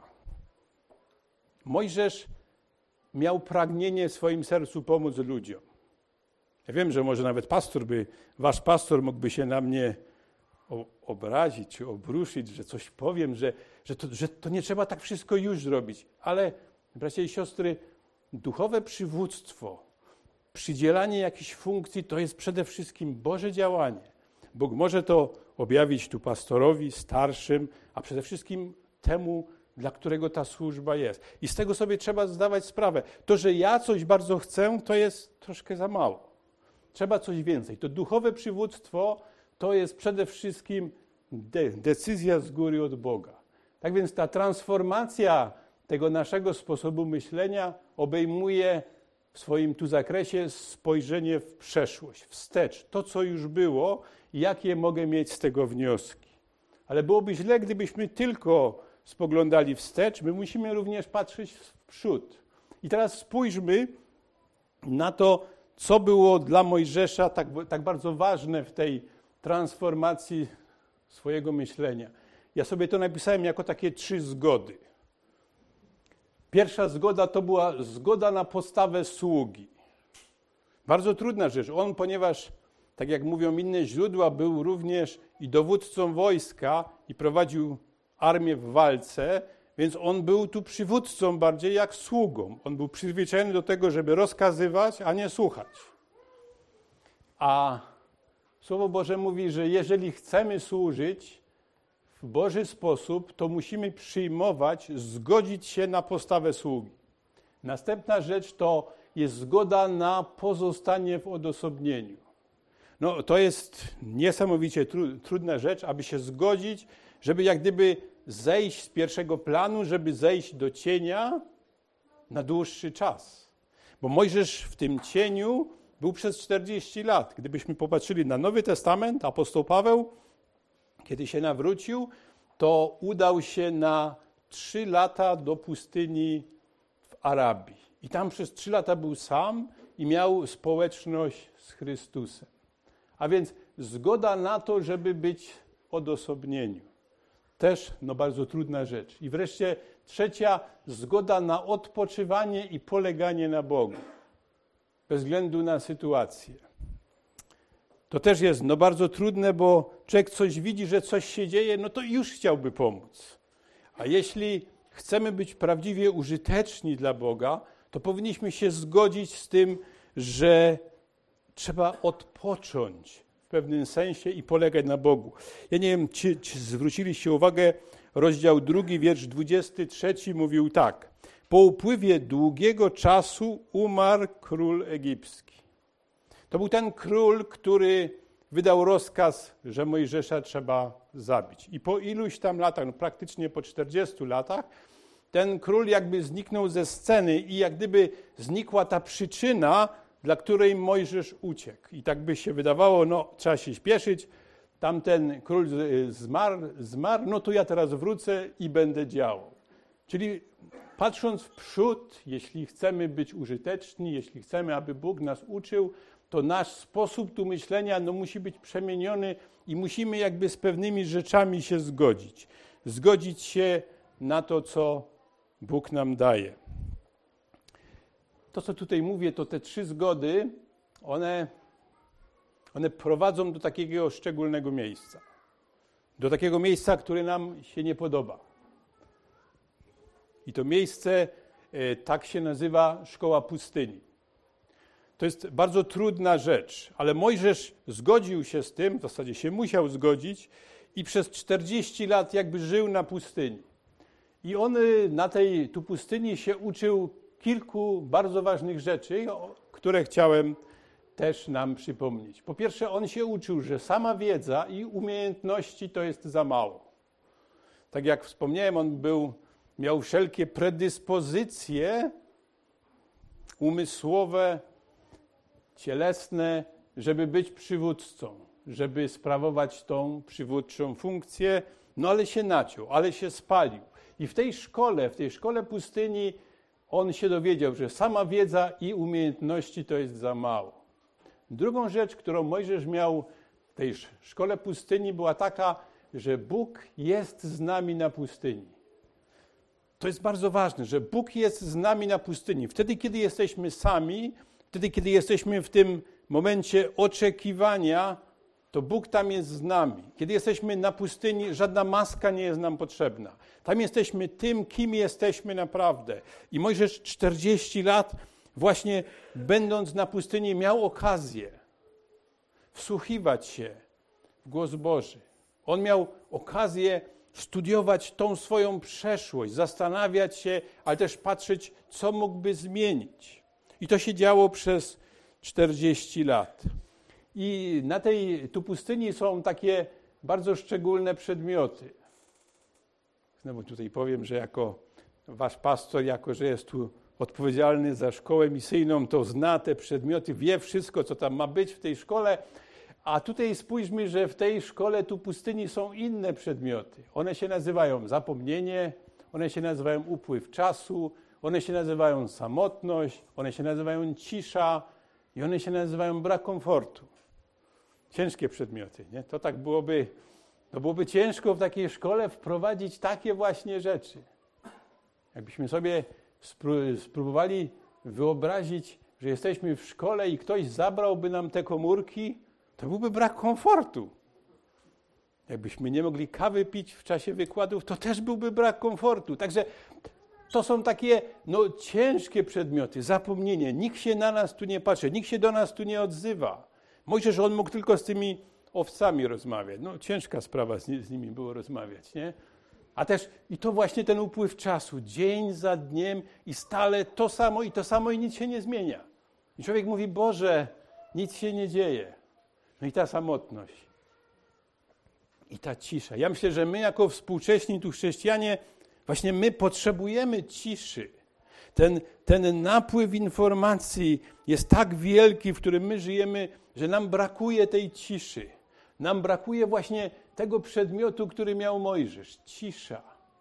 S1: Mojżesz miał pragnienie w swoim sercu pomóc ludziom. Ja wiem, że może nawet pastor by, wasz pastor mógłby się na mnie obrazić czy obruszyć, że coś powiem, że, że, to, że to nie trzeba tak wszystko już zrobić. Ale, bracia i siostry, duchowe przywództwo, przydzielanie jakichś funkcji to jest przede wszystkim Boże działanie. Bóg może to objawić tu pastorowi, starszym, a przede wszystkim temu, dla którego ta służba jest. I z tego sobie trzeba zdawać sprawę. To, że ja coś bardzo chcę, to jest troszkę za mało. Trzeba coś więcej. To duchowe przywództwo to jest przede wszystkim de- decyzja z góry od Boga. Tak więc ta transformacja tego naszego sposobu myślenia obejmuje w swoim tu zakresie spojrzenie w przeszłość, wstecz. To, co już było, jakie mogę mieć z tego wnioski. Ale byłoby źle, gdybyśmy tylko spoglądali wstecz. My musimy również patrzeć w przód. I teraz spójrzmy na to, co było dla Mojżesza tak, tak bardzo ważne w tej transformacji swojego myślenia. Ja sobie to napisałem jako takie trzy zgody. Pierwsza zgoda to była zgoda na postawę sługi. Bardzo trudna rzecz. On, ponieważ, tak jak mówią inne źródła, był również i dowódcą wojska i prowadził armię w walce, więc on był tu przywódcą bardziej jak sługą. On był przyzwyczajony do tego, żeby rozkazywać, a nie słuchać. A Słowo Boże mówi, że jeżeli chcemy służyć w Boży sposób, to musimy przyjmować, zgodzić się na postawę sługi. Następna rzecz to jest zgoda na pozostanie w odosobnieniu. No, to jest niesamowicie tru, trudna rzecz, aby się zgodzić, żeby jak gdyby zejść z pierwszego planu, żeby zejść do cienia na dłuższy czas. Bo Mojżesz w tym cieniu był przez czterdzieści lat. Gdybyśmy popatrzyli na Nowy Testament, apostoł Paweł, kiedy się nawrócił, to udał się na trzy lata do pustyni w Arabii. I tam przez trzy lata był sam i miał społeczność z Chrystusem. A więc zgoda na to, żeby być w odosobnieniu. Też no, bardzo trudna rzecz. I wreszcie trzecia, zgoda na odpoczywanie i poleganie na Bogu. Bez względu na sytuację. To też jest no, bardzo trudne, bo człowiek coś widzi, że coś się dzieje, no to już chciałby pomóc. A jeśli chcemy być prawdziwie użyteczni dla Boga, to powinniśmy się zgodzić z tym, że trzeba odpocząć w pewnym sensie i polegać na Bogu. Ja nie wiem, czy, czy zwróciliście uwagę, rozdział drugi, wiersz dwudziesty trzeci mówił tak. Po upływie długiego czasu umarł król egipski. To był ten król, który wydał rozkaz, że Mojżesza trzeba zabić. I po iluś tam latach, no praktycznie po czterdziestu latach, ten król jakby zniknął ze sceny i jak gdyby znikła ta przyczyna, dla której Mojżesz uciekł. I tak by się wydawało, no trzeba się śpieszyć, tamten król zmarł, zmarł, no to ja teraz wrócę i będę działał. Czyli patrząc w przód, jeśli chcemy być użyteczni, jeśli chcemy, aby Bóg nas uczył, to nasz sposób tu myślenia no, musi być przemieniony i musimy jakby z pewnymi rzeczami się zgodzić. Zgodzić się na to, co Bóg nam daje. To, co tutaj mówię, to te trzy zgody, one, one prowadzą do takiego szczególnego miejsca. Do takiego miejsca, które nam się nie podoba. I to miejsce e, tak się nazywa Szkoła Pustyni. To jest bardzo trudna rzecz, ale Mojżesz zgodził się z tym, w zasadzie się musiał zgodzić i przez czterdzieści lat jakby żył na pustyni. I on na tej tu pustyni się uczył kilku bardzo ważnych rzeczy, które chciałem też nam przypomnieć. Po pierwsze, on się uczył, że sama wiedza i umiejętności to jest za mało. Tak jak wspomniałem, on był, miał wszelkie predyspozycje umysłowe, cielesne, żeby być przywódcą, żeby sprawować tą przywódczą funkcję, no ale się naciął, ale się spalił. I w tej szkole, w tej szkole pustyni on się dowiedział, że sama wiedza i umiejętności to jest za mało. Drugą rzecz, którą Mojżesz miał w tej szkole pustyni, była taka, że Bóg jest z nami na pustyni. To jest bardzo ważne, że Bóg jest z nami na pustyni. Wtedy, kiedy jesteśmy sami, wtedy, kiedy jesteśmy w tym momencie oczekiwania, to Bóg tam jest z nami. Kiedy jesteśmy na pustyni, żadna maska nie jest nam potrzebna. Tam jesteśmy tym, kim jesteśmy naprawdę. I Mojżesz czterdzieści lat, właśnie będąc na pustyni, miał okazję wsłuchiwać się w głos Boży. On miał okazję studiować tą swoją przeszłość, zastanawiać się, ale też patrzeć, co mógłby zmienić. I to się działo przez czterdzieści lat. I na tej tu pustyni są takie bardzo szczególne przedmioty. Znowu tutaj powiem, że jako wasz pastor, jako że jest tu odpowiedzialny za szkołę misyjną, to zna te przedmioty, wie wszystko, co tam ma być w tej szkole. A tutaj spójrzmy, że w tej szkole tu pustyni są inne przedmioty. One się nazywają zapomnienie, one się nazywają upływ czasu, one się nazywają samotność, one się nazywają cisza, I one się nazywają brak komfortu. Ciężkie przedmioty, nie? To tak byłoby, to byłoby ciężko w takiej szkole wprowadzić takie właśnie rzeczy. Jakbyśmy sobie spróbowali wyobrazić, że jesteśmy w szkole i ktoś zabrałby nam te komórki, to byłby brak komfortu. Jakbyśmy nie mogli kawy pić w czasie wykładów, to też byłby brak komfortu. Także to są takie no, ciężkie przedmioty, zapomnienie. Nikt się na nas tu nie patrzy, nikt się do nas tu nie odzywa. Mojżesz, on mógł tylko z tymi owcami rozmawiać. No ciężka sprawa z, z nimi było rozmawiać, nie? A też i to właśnie ten upływ czasu, dzień za dniem i stale to samo i to samo i nic się nie zmienia. I człowiek mówi, Boże, nic się nie dzieje. No i ta samotność. I ta cisza. Ja myślę, że my jako współcześni tu chrześcijanie, właśnie my potrzebujemy ciszy. Ten, ten napływ informacji jest tak wielki, w którym my żyjemy, że nam brakuje tej ciszy. Nam brakuje właśnie tego przedmiotu, który miał Mojżesz. Cisza.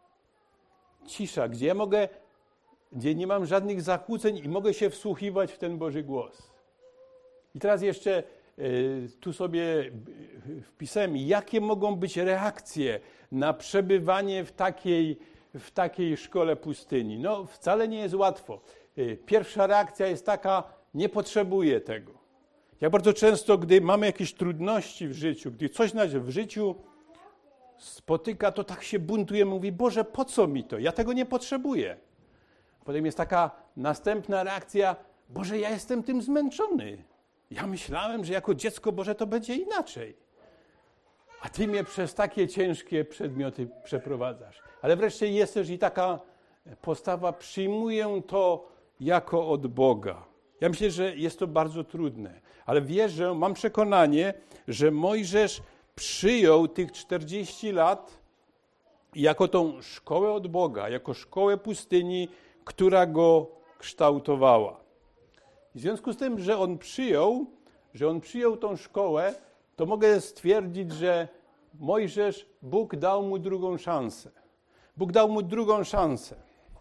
S1: Cisza, gdzie ja mogę, gdzie nie mam żadnych zakłóceń i mogę się wsłuchiwać w ten Boży głos. I teraz jeszcze y, tu sobie wpisałem, jakie mogą być reakcje na przebywanie w takiej, w takiej szkole pustyni. No wcale nie jest łatwo. Y, pierwsza reakcja jest taka, nie potrzebuję tego. Ja bardzo często, gdy mamy jakieś trudności w życiu, gdy coś nas w życiu spotyka, to tak się buntujemy, mówi, Boże, po co mi to? Ja tego nie potrzebuję. Potem jest taka następna reakcja, Boże, ja jestem tym zmęczony. Ja myślałem, że jako dziecko Boże to będzie inaczej. A Ty mnie przez takie ciężkie przedmioty przeprowadzasz. Ale wreszcie jest też i taka postawa, przyjmuję to jako od Boga. Ja myślę, że jest to bardzo trudne, ale wierzę, mam przekonanie, że Mojżesz przyjął tych czterdzieści lat jako tą szkołę od Boga, jako szkołę pustyni, która go kształtowała. W związku z tym, że on przyjął, że on przyjął tą szkołę, to mogę stwierdzić, że Mojżesz, Bóg dał mu drugą szansę. Bóg dał mu drugą szansę.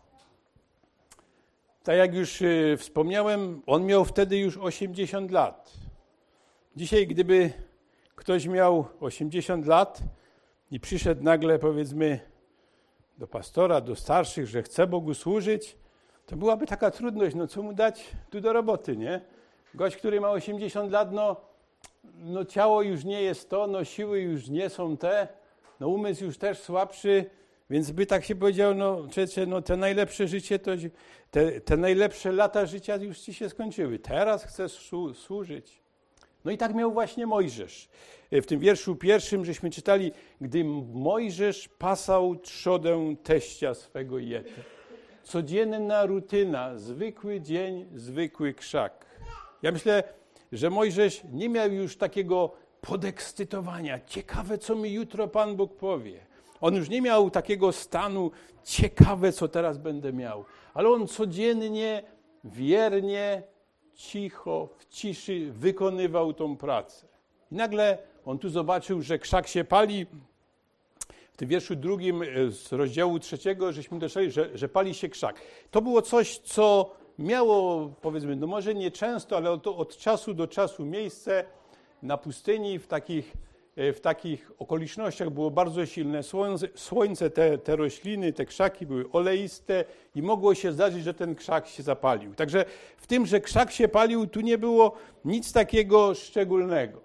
S1: Tak jak już wspomniałem, on miał wtedy już osiemdziesiąt lat. Dzisiaj, gdyby ktoś miał osiemdziesiąt lat i przyszedł nagle, powiedzmy, do pastora, do starszych, że chce Bogu służyć, to byłaby taka trudność, no co mu dać tu do roboty, nie? Gość, który ma osiemdziesiąt lat, no, no ciało już nie jest to, no siły już nie są te, no umysł już też słabszy, więc by tak się powiedział, no czecie, no te najlepsze życie, to te, te najlepsze lata życia już ci się skończyły. Teraz chcesz słu- służyć. No i tak miał właśnie Mojżesz. W tym wierszu pierwszym żeśmy czytali, gdy Mojżesz pasał trzodę teścia swego Jetro. Codzienna rutyna, zwykły dzień, zwykły krzak. Ja myślę, że Mojżesz nie miał już takiego podekscytowania. Ciekawe, co mi jutro Pan Bóg powie. On już nie miał takiego stanu, ciekawe, co teraz będę miał. Ale on codziennie, wiernie, cicho, w ciszy wykonywał tą pracę. I nagle on tu zobaczył, że krzak się pali. W tym wierszu drugim z rozdziału trzeciego żeśmy doszli, że, że pali się krzak. To było coś, co miało, powiedzmy, no może nie często, ale od, od czasu do czasu miejsce na pustyni w takich, w takich okolicznościach było bardzo silne słońce, słońce te, te rośliny, te krzaki były oleiste i mogło się zdarzyć, że ten krzak się zapalił. Także w tym, że krzak się palił, tu nie było nic takiego szczególnego.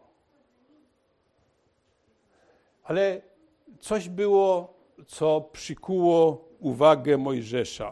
S1: Ale coś było, co przykuło uwagę Mojżesza.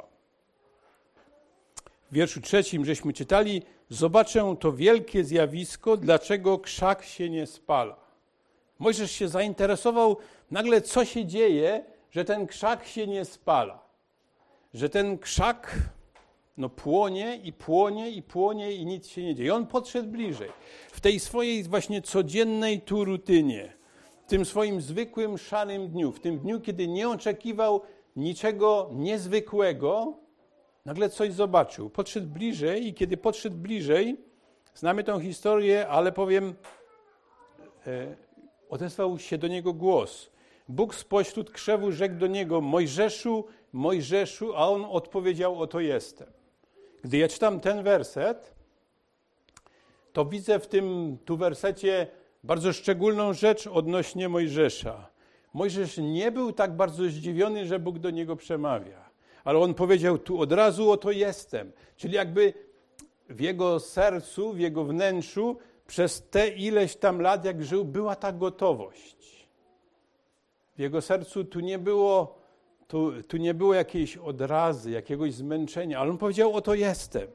S1: W wierszu trzecim żeśmy czytali, zobaczę to wielkie zjawisko, dlaczego krzak się nie spala. Mojżesz się zainteresował nagle, co się dzieje, że ten krzak się nie spala. Że ten krzak no, płonie i płonie i płonie i nic się nie dzieje. I on podszedł bliżej. W tej swojej właśnie codziennej tu rutynie, w tym swoim zwykłym, szarym dniu, w tym dniu, kiedy nie oczekiwał niczego niezwykłego, nagle coś zobaczył. Podszedł bliżej i kiedy podszedł bliżej, znamy tę historię, ale powiem, e, odezwał się do niego głos. Bóg spośród krzewu rzekł do niego, Mojżeszu, Mojżeszu, a on odpowiedział, oto jestem. Gdy ja czytam ten werset, to widzę w tym tu wersecie bardzo szczególną rzecz odnośnie Mojżesza. Mojżesz nie był tak bardzo zdziwiony, że Bóg do niego przemawia. Ale on powiedział tu od razu, oto jestem. Czyli jakby w jego sercu, w jego wnętrzu przez te ileś tam lat, jak żył, była ta gotowość. W jego sercu tu nie było, tu, tu nie było jakiejś odrazy, jakiegoś zmęczenia, ale on powiedział, oto jestem.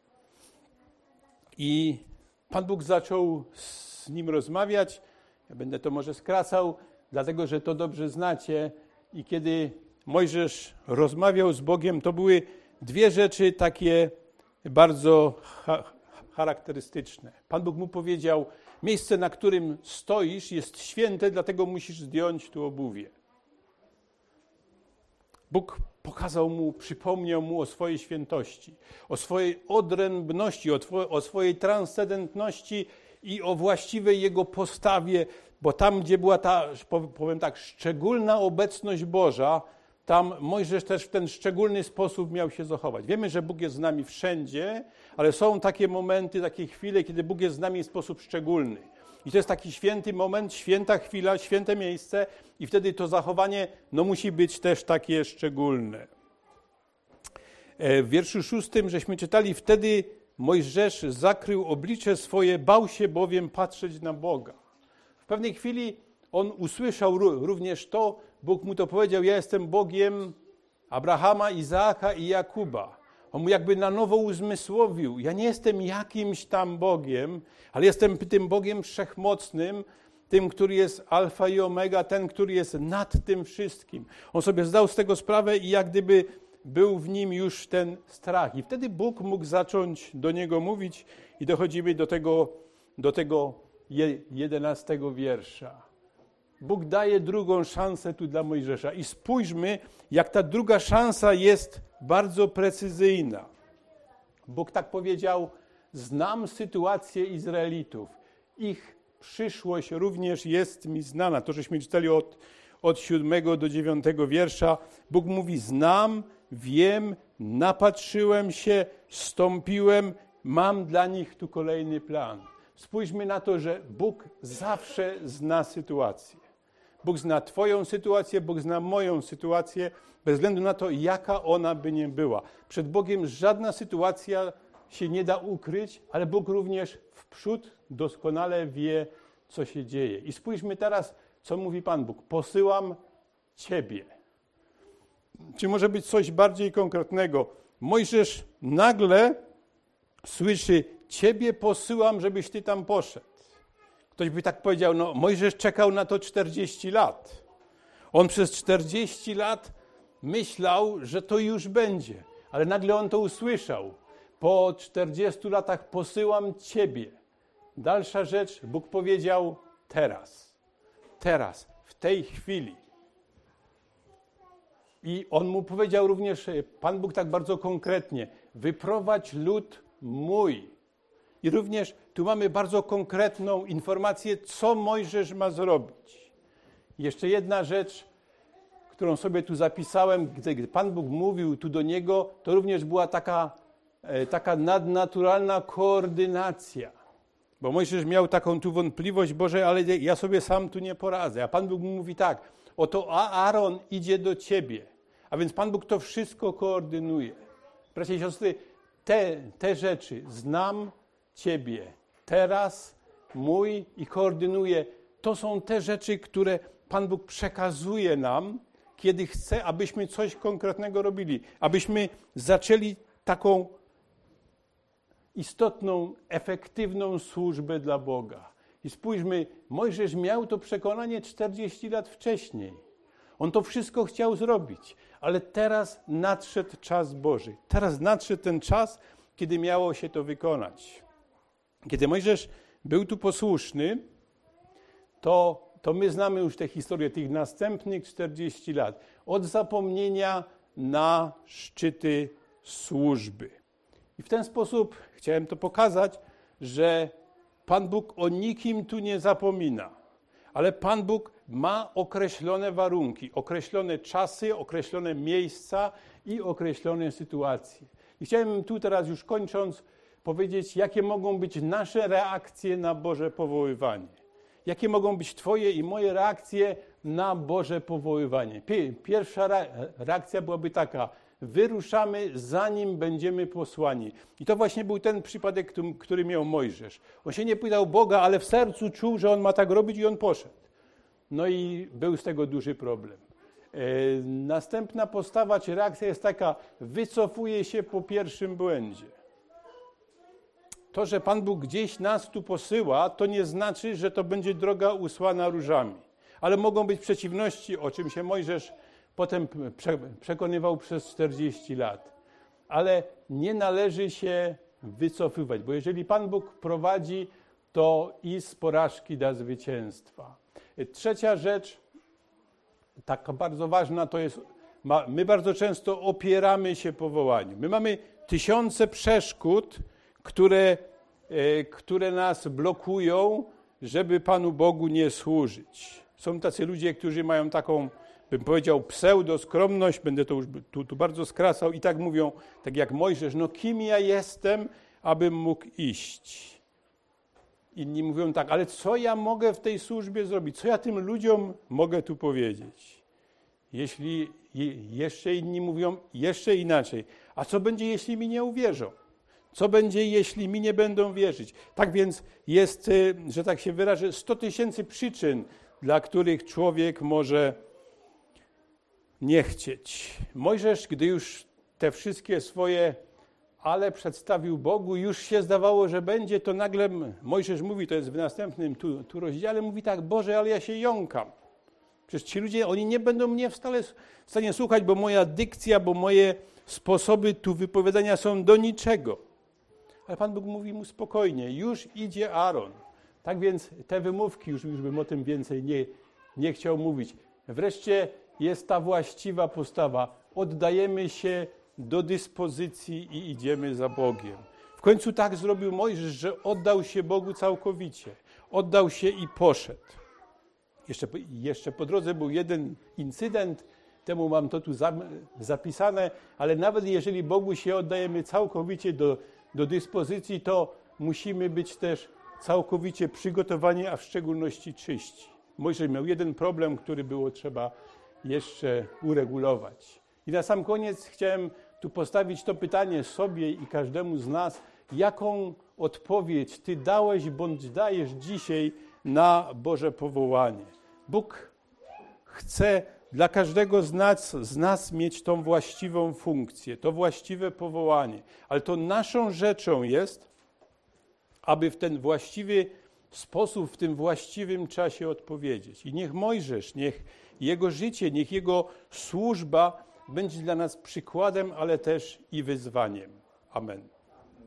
S1: I Pan Bóg zaczął z nim rozmawiać. Ja będę to może skracał, dlatego że to dobrze znacie. I kiedy Mojżesz rozmawiał z Bogiem, to były dwie rzeczy takie bardzo cha- charakterystyczne. Pan Bóg mu powiedział, miejsce, na którym stoisz, jest święte, dlatego musisz zdjąć tu obuwie. Bóg pokazał mu, przypomniał mu o swojej świętości, o swojej odrębności, o, two- o swojej transcendentności i o właściwej jego postawie, bo tam, gdzie była ta, powiem tak, szczególna obecność Boża, tam Mojżesz też w ten szczególny sposób miał się zachować. Wiemy, że Bóg jest z nami wszędzie, ale są takie momenty, takie chwile, kiedy Bóg jest z nami w sposób szczególny. I to jest taki święty moment, święta chwila, święte miejsce i wtedy to zachowanie no, musi być też takie szczególne. W wierszu szóstym żeśmy czytali, wtedy Mojżesz zakrył oblicze swoje, bał się bowiem patrzeć na Boga. W pewnej chwili on usłyszał również to, Bóg mu to powiedział, ja jestem Bogiem Abrahama, Izaaka i Jakuba. On mu jakby na nowo uzmysłowił, ja nie jestem jakimś tam Bogiem, ale jestem tym Bogiem wszechmocnym, tym, który jest alfa i omega, ten, który jest nad tym wszystkim. On sobie zdał z tego sprawę i jak gdyby był w nim już ten strach. I wtedy Bóg mógł zacząć do niego mówić i dochodzimy do tego, do tego jedenastego wiersza. Bóg daje drugą szansę tu dla Mojżesza i spójrzmy, jak ta druga szansa jest bardzo precyzyjna. Bóg tak powiedział, znam sytuację Izraelitów, ich przyszłość również jest mi znana. To, żeśmy czytali od, od siódmego do dziewiątego wiersza. Bóg mówi, znam, wiem, napatrzyłem się, stąpiłem, mam dla nich tu kolejny plan. Spójrzmy na to, że Bóg zawsze zna sytuację. Bóg zna twoją sytuację, Bóg zna moją sytuację, bez względu na to, jaka ona by nie była. Przed Bogiem żadna sytuacja się nie da ukryć, ale Bóg również wprzód doskonale wie, co się dzieje. I spójrzmy teraz, co mówi Pan Bóg. Posyłam Ciebie. Czy może być coś bardziej konkretnego? Mojżesz nagle słyszy, Ciebie posyłam, żebyś Ty tam poszedł. Ktoś by tak powiedział, no Mojżesz czekał na to czterdzieści lat. On przez czterdzieści lat myślał, że to już będzie, ale nagle on to usłyszał. Po czterdziestu latach posyłam Ciebie. Dalsza rzecz, Bóg powiedział teraz. Teraz, w tej chwili. I on mu powiedział również, Pan Bóg tak bardzo konkretnie, wyprowadź lud mój. I również tu mamy bardzo konkretną informację, co Mojżesz ma zrobić. Jeszcze jedna rzecz, którą sobie tu zapisałem, gdy Pan Bóg mówił tu do niego, to również była taka, taka nadnaturalna koordynacja. Bo Mojżesz miał taką tu wątpliwość, Boże, ale ja sobie sam tu nie poradzę. A Pan Bóg mu mówi tak, oto Aaron idzie do ciebie. A więc Pan Bóg to wszystko koordynuje. Bracia i siostry, te, te rzeczy znam Ciebie teraz, mój i koordynuje. To są te rzeczy, które Pan Bóg przekazuje nam, kiedy chce, abyśmy coś konkretnego robili. Abyśmy zaczęli taką istotną, efektywną służbę dla Boga. I spójrzmy, Mojżesz miał to przekonanie czterdzieści lat wcześniej. On to wszystko chciał zrobić, ale teraz nadszedł czas Boży. Teraz nadszedł ten czas, kiedy miało się to wykonać. Kiedy Mojżesz był tu posłuszny, to, to my znamy już tę historię tych następnych czterdziestu lat. Od zapomnienia na szczyty służby. I w ten sposób chciałem to pokazać, że Pan Bóg o nikim tu nie zapomina. Ale Pan Bóg ma określone warunki, określone czasy, określone miejsca i określone sytuacje. I chciałem tu teraz już kończąc powiedzieć, jakie mogą być nasze reakcje na Boże powoływanie. Jakie mogą być Twoje i moje reakcje na Boże powoływanie. Pierwsza reakcja byłaby taka: wyruszamy, zanim będziemy posłani. I to właśnie był ten przypadek, który miał Mojżesz. On się nie pytał Boga, ale w sercu czuł, że on ma tak robić i on poszedł. No i był z tego duży problem. E, następna postawa czy reakcja jest taka: wycofuje się po pierwszym błędzie. To, że Pan Bóg gdzieś nas tu posyła, to nie znaczy, że to będzie droga usłana różami. Ale mogą być przeciwności, o czym się Mojżesz potem przekonywał przez czterdzieści lat. Ale nie należy się wycofywać, bo jeżeli Pan Bóg prowadzi, to i z porażki da zwycięstwa. Trzecia rzecz, taka bardzo ważna, to jest, my bardzo często opieramy się powołaniu. My mamy tysiące przeszkód, które, które nas blokują, żeby Panu Bogu nie służyć. Są tacy ludzie, którzy mają taką, bym powiedział, pseudoskromność, będę to już tu, tu bardzo skracał, i tak mówią, tak jak Mojżesz: no kim ja jestem, abym mógł iść? Inni mówią tak: ale co ja mogę w tej służbie zrobić? Co ja tym ludziom mogę tu powiedzieć? Jeśli jeszcze inni mówią jeszcze inaczej: a co będzie, jeśli mi nie uwierzą? Co będzie, jeśli mi nie będą wierzyć? Tak więc jest, że tak się wyrażę, sto tysięcy przyczyn, dla których człowiek może nie chcieć. Mojżesz, gdy już te wszystkie swoje ale przedstawił Bogu, już się zdawało, że będzie, to nagle Mojżesz mówi, to jest w następnym tu, tu rozdziale, mówi tak: Boże, ale ja się jąkam. Przecież ci ludzie, oni nie będą mnie w stale w stanie słuchać, bo moja dykcja, bo moje sposoby tu wypowiadania są do niczego. Ale Pan Bóg mówi mu: spokojnie, już idzie Aaron. Tak więc te wymówki, już, już bym o tym więcej nie, nie chciał mówić. Wreszcie jest ta właściwa postawa. Oddajemy się do dyspozycji i idziemy za Bogiem. W końcu tak zrobił Mojżesz, że oddał się Bogu całkowicie. Oddał się i poszedł. Jeszcze, jeszcze po drodze był jeden incydent, temu mam to tu zapisane, ale nawet jeżeli Bogu się oddajemy całkowicie do, do dyspozycji, to musimy być też całkowicie przygotowani, a w szczególności czyści. Mojżesz miał jeden problem, który było trzeba jeszcze uregulować. I na sam koniec chciałem tu postawić to pytanie sobie i każdemu z nas: jaką odpowiedź Ty dałeś bądź dajesz dzisiaj na Boże powołanie? Bóg chce dla każdego z nas, z nas mieć tą właściwą funkcję, to właściwe powołanie, ale to naszą rzeczą jest, aby w ten właściwy sposób, w tym właściwym czasie odpowiedzieć. I niech Mojżesz, niech jego życie, niech jego służba będzie dla nas przykładem, ale też i wyzwaniem. Amen.